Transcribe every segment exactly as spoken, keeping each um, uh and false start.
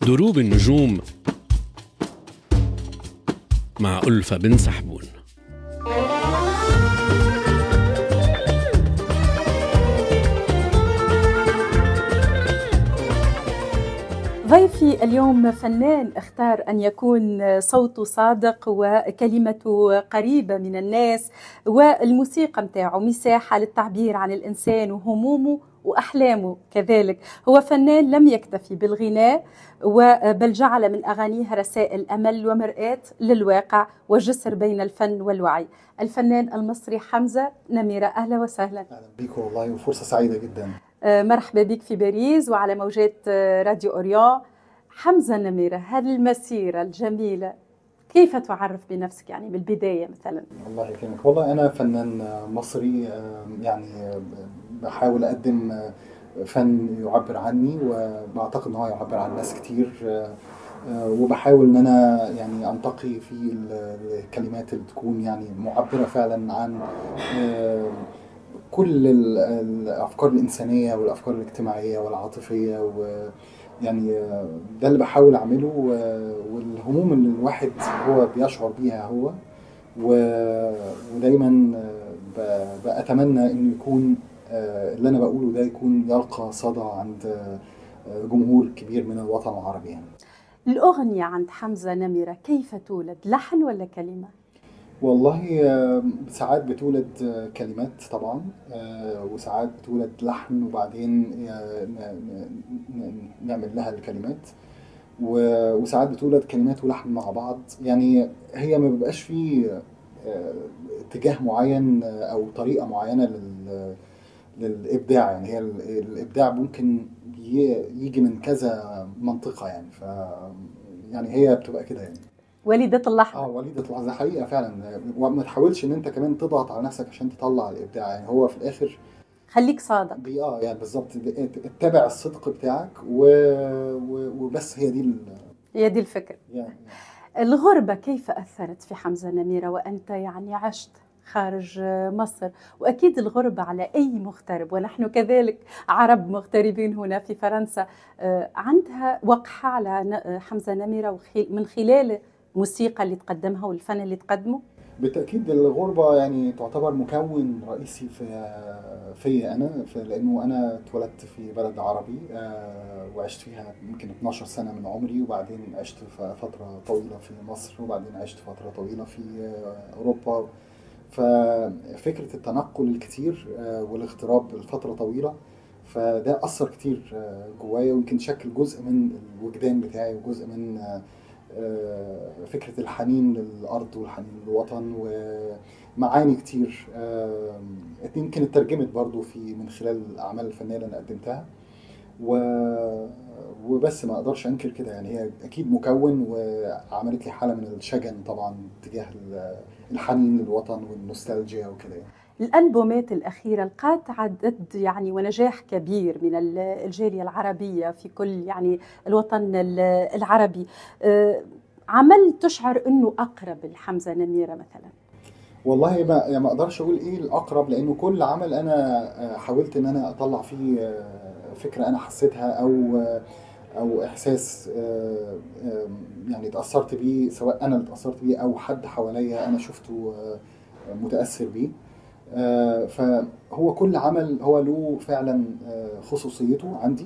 دروب النجوم مع ألفة بن سحبون. ضيفي اليوم فنان اختار أن يكون صوته صادق وكلمته قريبة من الناس، والموسيقى متاعه مساحة للتعبير عن الإنسان وهمومه وأحلامه. كذلك هو فنان لم يكتفي بالغناء بل جعل من أغانيه رسائل أمل ومرآة للواقع وجسر بين الفن والوعي. الفنان المصري حمزة نميرة، أهلا وسهلا. أهلا بيك والله، وفرصة سعيدة جدا. مرحبا بك في باريس وعلى موجات راديو أوريون. حمزة نميرة، هذه المسيرة الجميلة كيف تعرف بنفسك يعني بالبداية مثلا؟ الله يكرمك. والله أنا فنان مصري، يعني بحاول أقدم فن يعبر عني، وبعتقد أنه يعبر عن ناس كتير، وبحاول أن أنا يعني أنتقي في الكلمات اللي تكون يعني معبرة فعلا عن كل الأفكار الإنسانية والأفكار الاجتماعية والعاطفية، ويعني ده اللي بحاول أعمله، والهموم اللي الواحد هو بيشعر بيها هو، ودايما بأتمنى إنه يكون اللي أنا بقوله ده يكون يلقى صدى عند جمهور كبير من الوطن العربي. يعني الأغنية عند حمزة نميرة كيف تولد، لحن ولا كلمة؟ والله ساعات بتولد كلمات طبعا، وساعات بتولد لحن وبعدين نعمل لها الكلمات، وساعات بتولد كلمات ولحن مع بعض. يعني هي ما بيبقاش فيه اتجاه معين او طريقة معينة للإبداع. يعني هي الإبداع ممكن يجي من كذا منطقة، يعني ف يعني هي بتبقى كده يعني وليدة اللحظة. اه وليدة اللحظة حقيقة فعلا. وما تحاولش ان انت كمان تضغط على نفسك عشان تطلع الابداع، يعني هو في الاخر خليك صادق. اه يعني بالظبط، اتبع الصدق بتاعك و... و... وبس. هي دي ال... هي دي الفكرة. يعني. الغربة كيف أثرت في حمزة نميرة وأنت يعني عشت خارج مصر؟ وأكيد الغربة على أي مغترب، ونحن كذلك عرب مغتربين هنا في فرنسا، عندها وقحة على حمزة نميرة من خلال الموسيقى اللي تقدمها والفن اللي تقدمه. بالتأكيد الغربة يعني تعتبر مكون رئيسي في في أنا في لأنه أنا اتولدت في بلد عربي، وعشت فيها يمكن اتناشر سنة من عمري، وبعدين عشت فترة طويلة في مصر، وبعدين عشت فترة طويلة في أوروبا. ففكرة التنقل الكتير والاغتراب لفترة طويلة فده أثر كتير جوايا، ويمكن شكل جزء من الوجدان بتاعي وجزء من فكرة الحنين للأرض والحنين للوطن، ومعاني كتير يمكن اترجمت برضو في من خلال الأعمال الفنية اللي أنا قدمتها، وبس ما أقدرش أنكر كده. يعني هي أكيد مكون، وعملت لي حالة من الشجن طبعا تجاه الحنين للوطن والنوستالجيا وكده. الألبومات الأخيرة لقات عدد يعني ونجاح كبير من الجالية العربية في كل يعني الوطن العربي. عمل تشعر أنه أقرب لحمزة نميرة مثلا؟ والله ما يعني ما أقدرش أقول إيه الأقرب، لأنه كل عمل أنا حاولت أن أنا أطلع فيه فكرة أنا حسيتها أو أو إحساس يعني تأثرت بيه، سواء أنا اللي تأثرت بيه أو حد حواليا أنا شفته متأثر بيه. فهو كل عمل هو له فعلا خصوصيته عندي،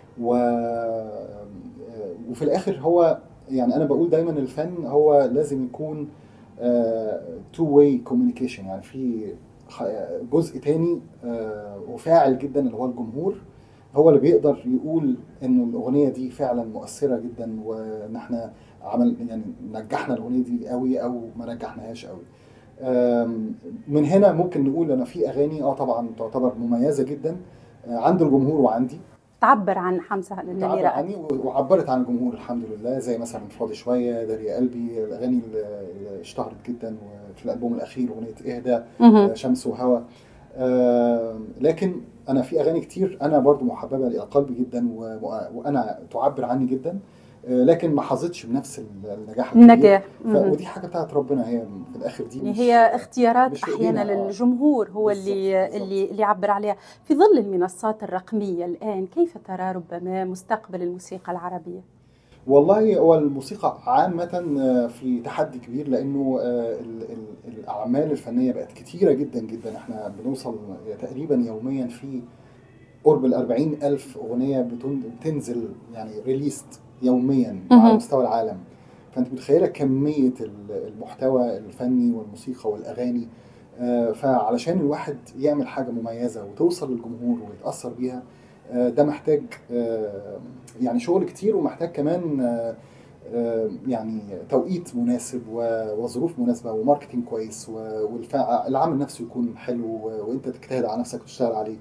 وفي الآخر هو يعني أنا بقول دايما الفن هو لازم يكون two way communication، يعني في جزء تاني وفاعل جدا اللي هو الجمهور، هو اللي بيقدر يقول انه الاغنيه دي فعلا مؤثره جدا، وان احنا عمل يعني نجحنا الاغنيه دي قوي او ما نجحناهاش قوي. من هنا ممكن نقول انا في اغاني اه طبعا تعتبر مميزه جدا عند الجمهور وعندي، تعبر عن حمزة نميرة، تعبر عني وعبرت عن الجمهور الحمد لله، زي مثلا فاضي شويه، داري يا قلبي، الاغاني اللي اشتهرت جدا. وفي الالبوم الاخير اغنيه اهدى، شمس وهوى. لكن انا في اغاني كتير انا برضو محببه لقلبي جدا وانا تعبر عني جدا، لكن ما حظتش بنفس النجاح النجاح. ودي حاجه بتاعت ربنا، هي في الاخر دي يعني هي اختيارات احيانا للجمهور هو بالزبط اللي بالزبط. اللي اللي يعبر عليها. في ظل المنصات الرقميه الان كيف ترى ربما مستقبل الموسيقى العربيه؟ والله هو الموسيقى عامة آه، في تحدي كبير، لأنه آه، ال- ال- الأعمال الفنية بقت كتيرة جدا جدا. احنا بنوصل تقريبا يوميا في قرب الأربعين ألف أغنية بتن- بتنزل، يعني ريليست يوميا على مهم. مستوى العالم. فأنت متخيلة كمية ال- المحتوى الفني والموسيقى والأغاني. آه، فعلشان الواحد يعمل حاجة مميزة وتوصل للجمهور ويتأثر بيها، آه، ده محتاج آه، يعني شغل كتير، ومحتاج كمان آه، آه، يعني توقيت مناسب و- وظروف مناسبة وماركتينج كويس، والعمل نفسه يكون حلو و- وانت تجتهد على نفسك وتشتغل عليه.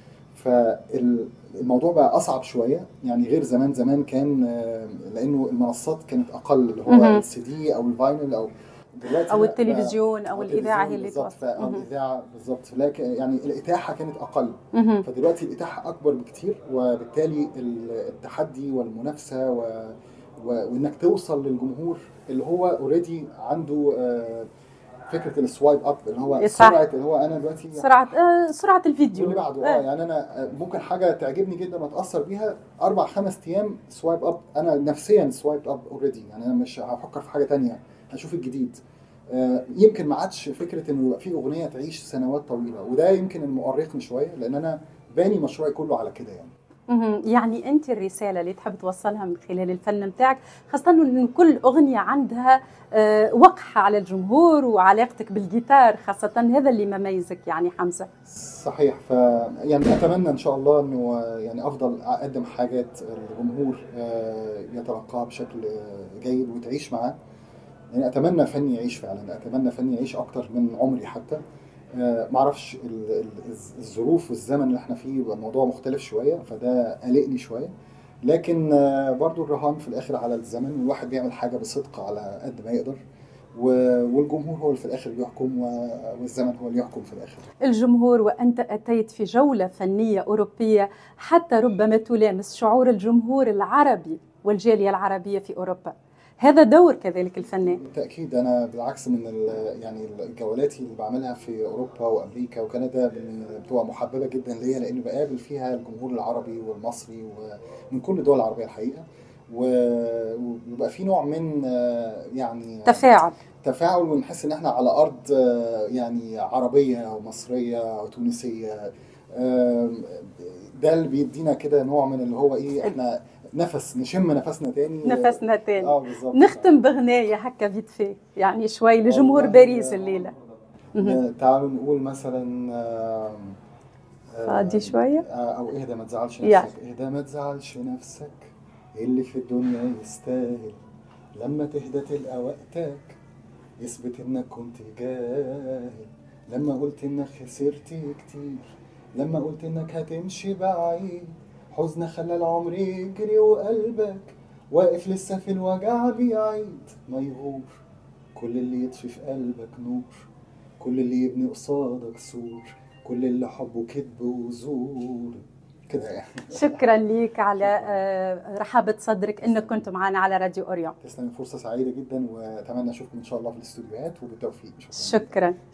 فالموضوع بقى اصعب شويه، يعني غير زمان. زمان كان آه، لانه المنصات كانت اقل، اللي هو مهم. السي دي او الفاينل، او دلوقتي او لا بقى. التلفزيون او او الاذاعه هي التلفزيون اللي بالظبط، توصل. او مهم. الاذاعه بالظبط، لكن يعني الاتاحه كانت اقل. مهم. فدلوقتي الاتاحه اكبر بكتير، وبالتالي ال- التحدي والمنافسه و... و... وانك توصل للجمهور اللي هو اوريدي عنده آه، فكره السوايب اب، اللي هو سرعه، صح. اللي هو انا دلوقتي سرعه آه سرعه واللي الفيديو. بعده. اه آه. يعني انا ممكن حاجه تعجبني جدا واتاثر بيها اربع خمس ايام سوايب اب، انا نفسيا سوايب اب اوريدي، يعني انا مش هفكر في حاجه تانية، هشوف الجديد. آه، يمكن ما عادش فكره انه يبقى في اغنيه تعيش سنوات طويله، وده يمكن المؤرقني شويه، لان انا باني مشروعي كله على كده يعني. مهم. يعني انت الرساله اللي تحب توصلها من خلال الفن متاعك، خاصه ان كل اغنيه عندها آه، وقعها على الجمهور وعلاقتك بالجيتار خاصه، هذا اللي مميزك يعني حمزه. صحيح. ف يعني اتمنى ان شاء الله انه آه، يعني افضل اقدم حاجات الجمهور آه، يتلقاها بشكل آه، جيد وتعيش معاه. يعني اتمنى فني يعيش فعلا، اتمنى فني يعيش اكتر من عمري حتى. آه، معرفش ال- ال- الظروف والزمن اللي احنا فيه بقى الموضوع مختلف شويه، فده قلقني شويه. لكن آه، برضو الرهان في الاخر على الزمن، والواحد بيعمل حاجه بصدق على قد ما يقدر، و- والجمهور هو اللي في الاخر بيحكم، و- والزمن هو اللي يحكم في الاخر. الجمهور، وانت اتيت في جوله فنيه اوروبيه، حتى ربما تلامس شعور الجمهور العربي والجاليه العربيه في اوروبا، هذا دور كذلك الفنان. بالتأكيد. أنا بالعكس من ال- يعني الجولاتي اللي بعملها في أوروبا وأمريكا وكندا من- بتبقى محببة جدا ليا، لأنه بقابل فيها الجمهور العربي والمصري ومن كل الدول العربية الحقيقة. و- وبيبقى في نوع من آه، يعني تفاعل. تفاعل، ونحس إن إحنا على أرض آه، يعني عربية أو مصرية أو تونسية. آم، ده اللي بيدينا كده نوع من اللي هو إيه، إحنا نفس نشم نفسنا تاني. نفسنا تاني. اه بالظبط. نختم بغناية هكا فيت في يعني شوي لجمهور باريس والله الليلة. مهم. ن- تعالوا نقول مثلا آم، فادي آم، شوية. آه، او اهدى ما تزعلش يعني نفسك، اهدى ما تزعلش نفسك، اللي في الدنيا يستاهل لما تهدى تلقى وقتك، اثبت انك كنت جاهل لما قلت انك خسرت كتير، لما قلت انك هتمشي بعيد، حزن خلى العمر يجري وقلبك واقف لسه في الوجع بيعيد، ما يغور كل اللي يطفي في قلبك نور، كل اللي يبني قصادك سور، كل اللي حبه كذب وزور كده يعني. شكرا ليك على شكرا. آه، رحابة صدرك انك كنت معنا على راديو اوريون. تسلم، فرصة سعيدة جدا، واتمنى اشوفكم ان شاء الله في الاستوديوهات، وبالتوفيق. شكرا. شكرا.